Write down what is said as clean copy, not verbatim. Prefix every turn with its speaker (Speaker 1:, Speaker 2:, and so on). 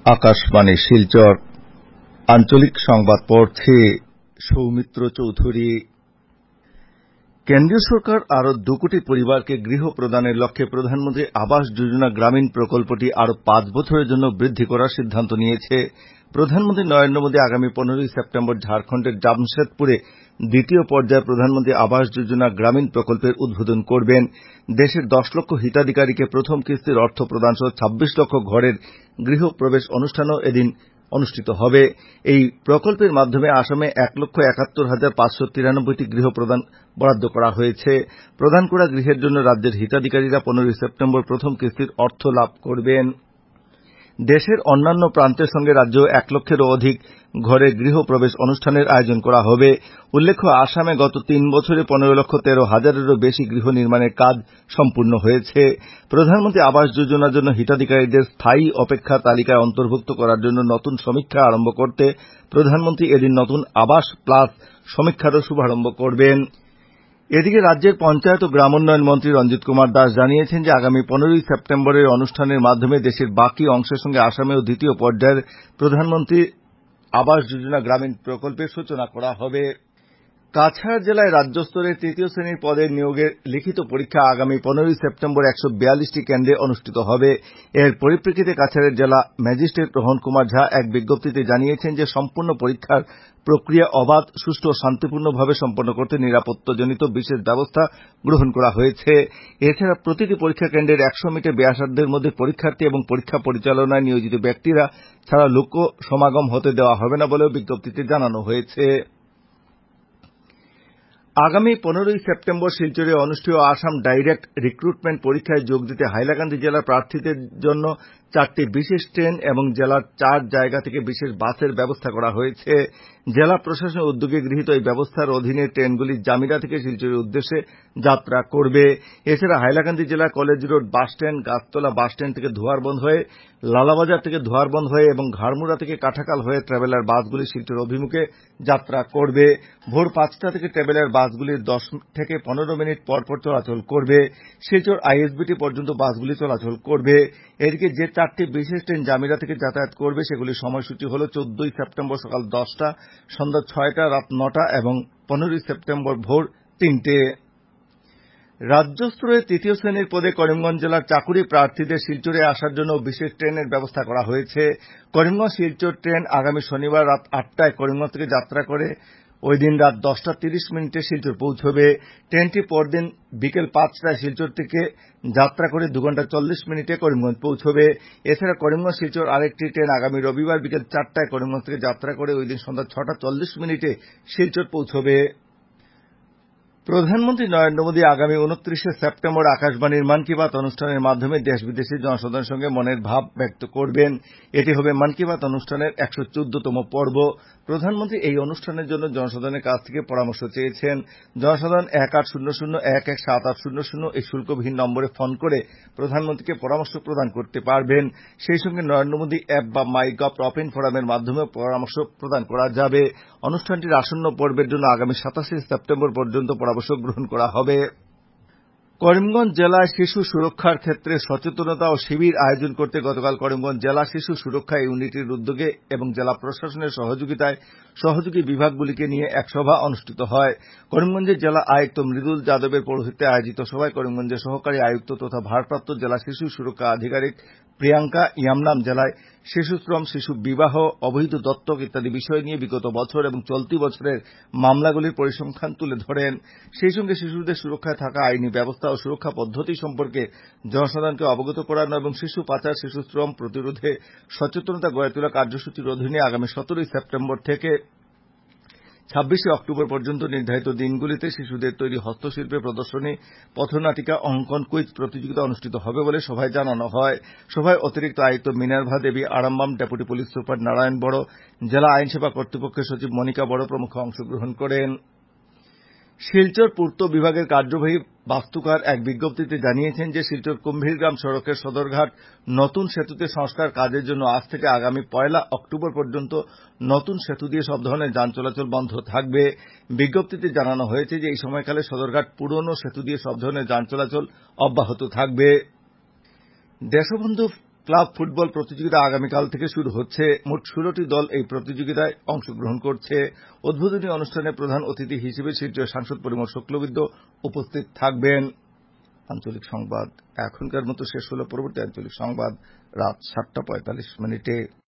Speaker 1: আকাশবাণী শিলচর আঞ্চলিক সংবাদ পড়ছে সৌমিত্র চৌধুরী। কেন্দ্রীয় সরকার আরও 2 কোটি পরিবারকে গৃহ প্রদানের লক্ষ্যে প্রধানমন্ত্রী আবাস যোজনা গ্রামীণ প্রকল্পটি আরও 5 বছরের জন্য বৃদ্ধি করার সিদ্ধান্ত নিয়েছে। প্রধানমন্ত্রী নরেন্দ্র মোদী আগামী 15 সেপ্টেম্বর ঝাড়খণ্ডের জামশেদপুরে দ্বিতীয় পর্যায়ে প্রধানমন্ত্রী আবাস যোজনা গ্রামীণ প্রকল্পের উদ্বোধন করবেন। দেশের 10 লক্ষ হিতাধিকারীকে প্রথম কিস্তির অর্থ প্রদান সহ 26 লক্ষ ঘরের গৃহ প্রবেশ অনুষ্ঠানও এদিন অনুষ্ঠিত হবে। এই প্রকল্পের মাধ্যমে আসামে 1,71,593টি গৃহ বরাদ্দ করা হয়েছে। প্রদান করা গৃহের জন্য রাজ্যের হিতাধিকারীরা 15 সেপ্টেম্বর প্রথম কিস্তির অর্থ লাভ করবেন। দেশের অন্যান্য প্রান্তের সঙ্গে রাজ্যেও 1 লক্ষেরও অধিক ঘরে গৃহ প্রবেশ অনুষ্ঠানের আয়োজন করা হবে। উল্লেখ্য, আসামে গত 3 বছরে 15,13,000-এরও বেশি গৃহ নির্মাণের কাজ সম্পূর্ণ হয়েছে। প্রধানমন্ত্রী আবাস যোজনার জন্য হিতাধিকারীদের স্থায়ী অপেক্ষা তালিকায় অন্তর্ভুক্ত করার জন্য নতুন সমীক্ষা আরম্ভ করতে প্রধানমন্ত্রী এদিন নতুন আবাস প্লাস সমীক্ষারও শুভারম্ভ করবেন। এদিকে রাজ্যের পঞ্চায়েত ও গ্রামোন্নয়ন মন্ত্রী রঞ্জিত কুমার দাস জানিয়েছেন যে আগামী 15 সেপ্টেম্বরের অনুষ্ঠানের মাধ্যমে দেশের বাকি অংশের সঙ্গে আসামেও দ্বিতীয় পর্যায়ের প্রধানমন্ত্রী আবাস যোজনা গ্রামীণ প্রকল্পের সূচনা করা হবে। কাছাড় জেলায় রাজ্য স্তরের 3য় শ্রেণীর পদের নিয়োগের লিখিত পরীক্ষা আগামী 15 সেপ্টেম্বর 142টি কেন্দ্রে অনুষ্ঠিত হবে। এর পরিপ্রেক্ষিতে কাছাড়ের জেলা ম্যাজিস্ট্রেট রোহন কুমার ঝা এক বিজ্ঞপ্তিতে জানিয়েছেন যে সম্পূর্ণ পরীক্ষার প্রক্রিয়া অবাধ, সুষ্ঠু ও শান্তিপূর্ণভাবে সম্পন্ন করতে নিরাপত্তাজনিত বিশেষ ব্যবস্থা গ্রহণ করা হয়েছে। এছাড়া প্রতিটি পরীক্ষা কেন্দ্রের 100 মিটার ব্যাসার্ধের মধ্যে পরীক্ষার্থী এবং পরীক্ষা পরিচালনায় নিয়োজিত ব্যক্তিরা ছাড়া লোক সমাগম হতে দেওয়া হবে না বলেও বিজ্ঞপ্তিতে জানানো হয়েছে। আগামী 15 সেপ্টেম্বর শিলচরে অনুষ্ঠেয় আসাম ডাইরেক্ট রিক্রুটমেন্ট পরীক্ষায় যোগ দিতে হাইলাকান্দি জেলার প্রার্থীদের জন্য 4টি বিশেষ ট্রেন এবং জেলার 4 জায়গা থেকে বিশেষ বাসের ব্যবস্থা করা হয়েছে। জেলা প্রশাসনের উদ্যোগে গৃহীত এই ব্যবস্থার অধীনে ট্রেনগুলি জামিরা থেকে শিলচরের উদ্দেশ্যে যাত্রা করবে। এছাড়া হাইলাকান্দি জেলার college road bus stand, Gachtala bus stand থেকে ধোয়ারবন্দ হয়ে, লালাবাজার থেকে ধোয়ারবন্দ হয়ে এবং ঘাড়মুড়া থেকে কাঠাকাল হয়ে ট্রাভেলার বাসগুলি শিলচর অভিমুখে যাত্রা করবে। ভোর 5টা থেকে ট্রাভেলার বাসগুলি 10 থেকে 15 মিনিট পর পর চলাচল করবে। শিলচর আইএসবিটি পর্যন্ত বাসগুলি চলাচল করবে। এদিকে যে 4টি বিশেষ ট্রেন জামিরা থেকে যাতায়াত করবে সেগুলির সময়সূচি হল 14 সেপ্টেম্বর সকাল 10টা, সন্ধ্যা 6টা, রাত 9টা এবং 15 সেপ্টেম্বর ভোর 3টে। রাজ্য স্তরের 3য় শ্রেণীর পদে করিমগঞ্জ জেলার চাকুরি প্রার্থীদের শিলচরে আসার জন্য বিশেষ ট্রেনের ব্যবস্থা করা হয়েছে। করিমগঞ্জ শিলচর ট্রেন আগামী শনিবার রাত 8টায় করিমগঞ্জ থেকে যাত্রা করে ওই দিন রাত 10:30 শিলচর পৌঁছবে। ট্রেনটি পরদিন বিকেল 5টায় শিলচর থেকে যাত্রা করে 2 ঘন্টা 40 মিনিটে করিমগঞ্জ পৌঁছবে। এছাড়া করিমগঞ্জ শিলচর আরেকটি ট্রেন আগামী রবিবার বিকেল 4টায় করিমগঞ্জ থেকে যাত্রা করে ওই দিন সন্ধ্যা 6:40 শিলচর পৌঁছবে। প্রধানমন্ত্রী নরেন্দ্র মোদী আগামী 29 সেপ্টেম্বর আকাশবাণীর মন কি বাত অনুষ্ঠানের মাধ্যমে দেশ বিদেশের জনসাধারণের সঙ্গে মনের ভাব ব্যক্ত করবেন। এটি হবে মন কি বাত অনুষ্ঠানের 114তম পর্ব। প্রধানমন্ত্রী এই অনুষ্ঠানের জন্য জনসাধারণের কাছ থেকে পরামর্শ চেয়েছেন। জনসাধারণ 1800-117800 এই শুল্কবিহীন নম্বরে ফোন করে প্রধানমন্ত্রীকে পরামর্শ প্রদান করতে পারবেন। সেই সঙ্গে নরেন্দ্র মোদী অ্যাপ বা মাই গভ ওপেন ফোরামের মাধ্যমে পরামর্শ প্রদান করা যাবে। অনুষ্ঠানটির আসন্ন পর্বের জন্য আগামী 27 সেপ্টেম্বর পর্যন্ত পরামর্শ গ্রহণ করা হবে। করিমগঞ্জ জেলায় শিশু সুরক্ষার ক্ষেত্রে সচেতনতা ও শিবির আয়োজন করতে গতকাল করিমগঞ্জ জেলা শিশু সুরক্ষা ইউনিটির উদ্যোগে এবং জেলা প্রশাসনের সহযোগিতায় সহযোগী বিভাগগুলিকে নিয়ে এক সভা অনুষ্ঠিত হয়। করিমগঞ্জের জেলা আয়ুক্ত মৃদুল যাদবের পৌরোহিত্যে আয়োজিত সভায় করিমগঞ্জের সহকারী আয়ুক্ত তথা ভারপ্রাপ্ত জেলা শিশু সুরক্ষা আধিকারিক প্রিয়াঙ্কা ইয়ামনাম জেলায় শিশুশ্রম, শিশু বিবাহ, অবৈধ দত্তক ইত্যাদি বিষয় নিয়ে বিগত বছর এবং চলতি বছরের মামলাগুলির পরিসংখ্যান তুলে ধরেন। সেই সঙ্গে শিশুদের সুরক্ষায় থাকা আইনি ব্যবস্থা ও সুরক্ষা পদ্ধতি সম্পর্কে জনসাধারণকে অবগত করানো এবং শিশু পাচার, শিশুশ্রম প্রতিরোধে সচেতনতা গড়ে তোলা কার্যসূচির অধীনে আগামী 17 সেপ্টেম্বর থেকে 26 অক্টোবর পর্যন্ত নির্ধারিত দিনগুলিতে শিশুদের তৈরি হস্তশিল্পের প্রদর্শনী, পথনাটিকা, অঙ্কন, কুইজ প্রতিযোগিতা অনুষ্ঠিত হবে বলে সভায় জানানো হয়। সভায় অতিরিক্ত আয়ুক্ত Minerva Devi Arambam, deputy police super Narayan Boro, জেলা আইনসেবা কর্তৃপক্ষের সচিব মনিকা বড় প্রমুখ অংশগ্রহণ করেন। শিলচর পূর্ত বিভাগের কার্যবাহী বাস্তুকার এক বিজ্ঞপ্তিতে জানিয়েছেন যে শিলচর কুম্ভীরগ্রাম সড়কের সদরঘাট নতুন সেতুতে সংস্কার কাজের জন্য আজ থেকে আগামী 1 অক্টোবর পর্যন্ত নতুন সেতু দিয়ে সব ধরনের যান চলাচল বন্ধ থাকবে। বিজ্ঞপ্তিতে জানানো হয়েছে যে এই সময়কালে সদরঘাট পুরনো সেতু দিয়ে সব ধরনের যান চলাচল অব্যাহত থাকবে। দেশবন্ধু ক্লাব ফুটবল প্রতিযোগিতা আগামীকাল থেকে শুরু হচ্ছে। মোট 16টি দল এই প্রতিযোগিতায় অংশগ্রহণ করছে। উদ্বোধনী অনুষ্ঠানে প্রধান অতিথি হিসেবে শিলচর সাংসদ পরিমল শুক্লবৈদ্য উপস্থিত থাকবেন। আঞ্চলিক সংবাদ এখনকার মতো শেষ হল। পরবর্তী আঞ্চলিক সংবাদ রাত 7:45 মিনিটে।